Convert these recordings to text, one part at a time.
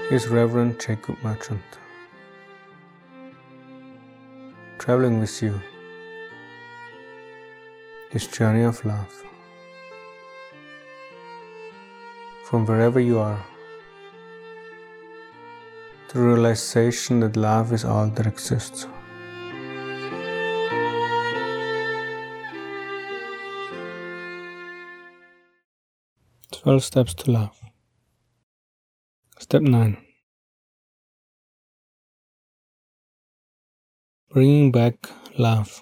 is Reverend Jacob Merchant, traveling with you this journey of love. From wherever you are, the realization that love is all that exists. "12 Steps to Love." Step 9. Bringing back love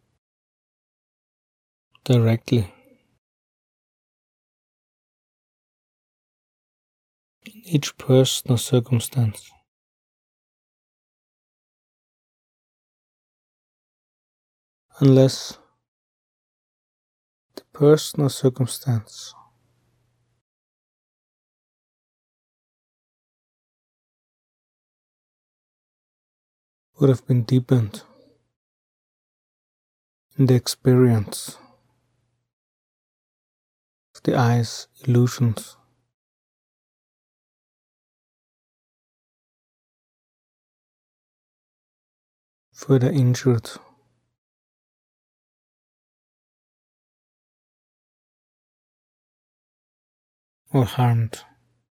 directly in each person or circumstance. Unless the person or circumstance would have been deepened in the experience of the eye's illusions. Further injured or harmed.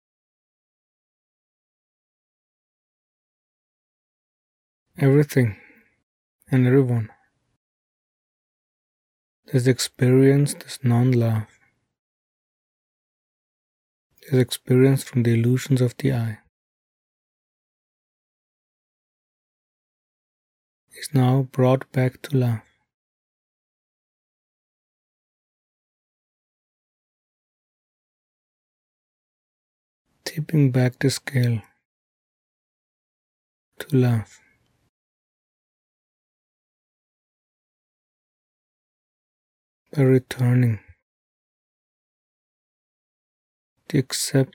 Everything and everyone is experienced as non-love, is experienced from the illusions of the eye, is now brought back to love. Tipping back the scale to love. By returning to accept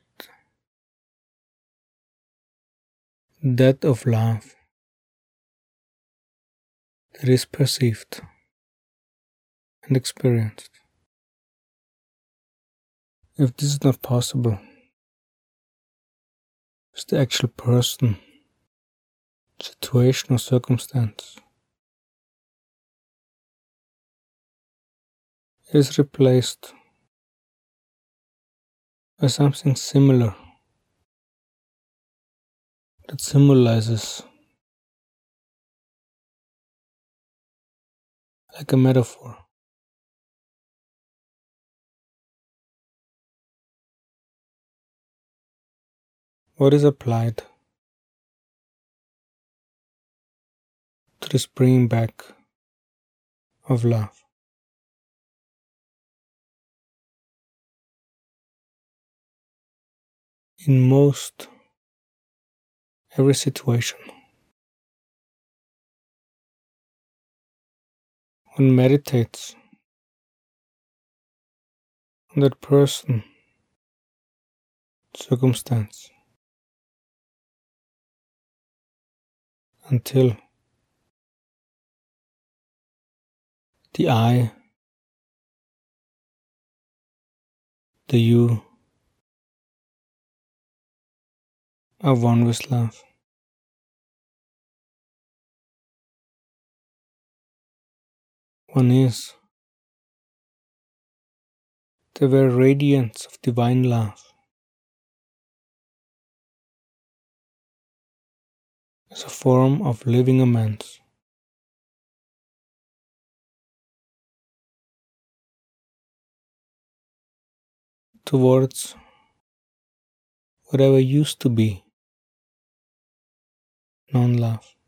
that of love that is perceived and experienced. If this is not possible, if the actual person, situation or circumstance is replaced by something similar that symbolizes like a metaphor. What is applied to this bringing back of love? In most every situation, one meditates on that person, circumstance, until the I, the you, are one with love. One is the very radiance of divine love, as a form of living amends. Towards whatever used to be non-love.